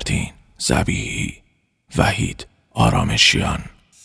فردین ذبیحی، وحید آرامشیان.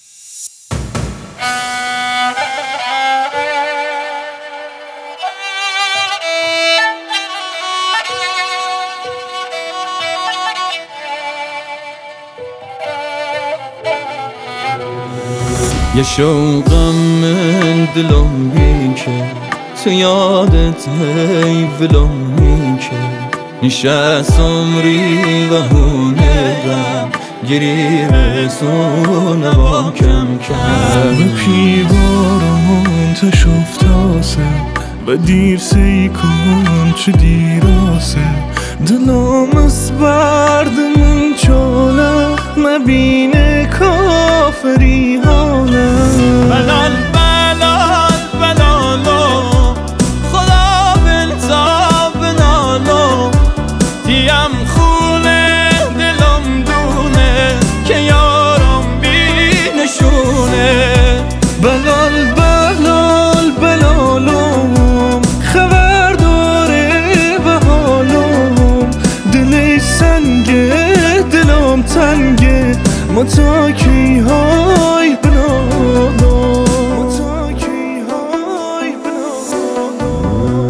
یه شوقم من دلم میکرد، تو یادت هی ولم میکرد. نشست عمری و هونرم گری رسونه با کم کم. و پیوارم تشفتاسه و دیر سی کن چه دیراسه. دلم از برد من چاله مبینه کافری حاله. بلال بلال بلالو خدا بلتا بنالو. دیم خونه دلم دونه که یارم بی نشونه. بلال بلال بلالم خبر داره و حالم. دل سنگه دلم تنگه متاکی های بلالم. متاکی های بلالم.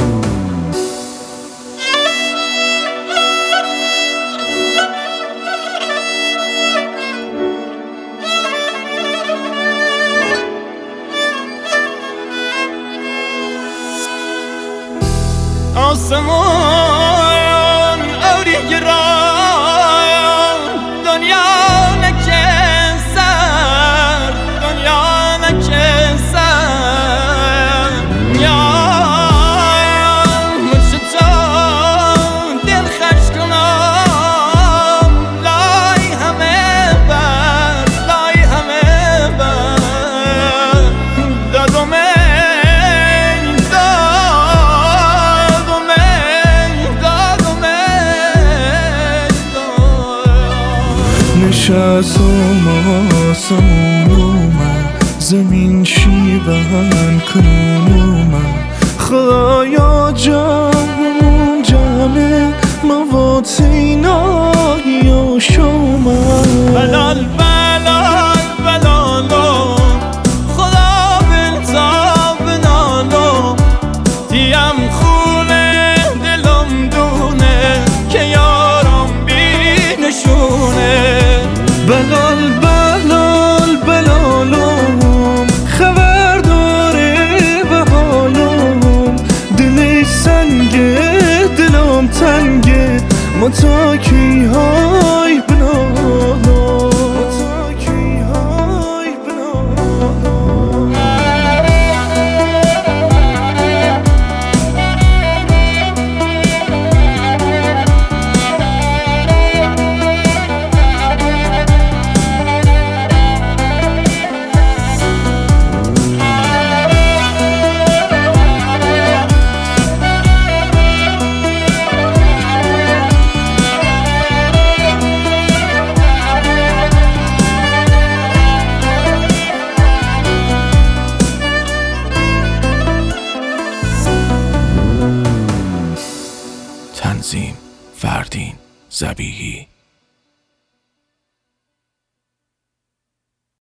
آسمان اوری گران دنیا نکه سر، دنیا نکه سر. مچتا دل خش کنم لای همه بر، لای همه بر. دادم نشستم آسمونم زمین شیون کنونم. خدایا جمعمون جمع مواتینایی و شومم. بلال بلال بلالو خدا بلتا بنالو. دیم خونه دلم دونه که یارم بی نشونه. بلال بلال بلالم خبر داره و حالم. دل سنگه دلم تنگه متاکی های بلالم. متاکی های بلالم. تنظیم فردین ذبیحی.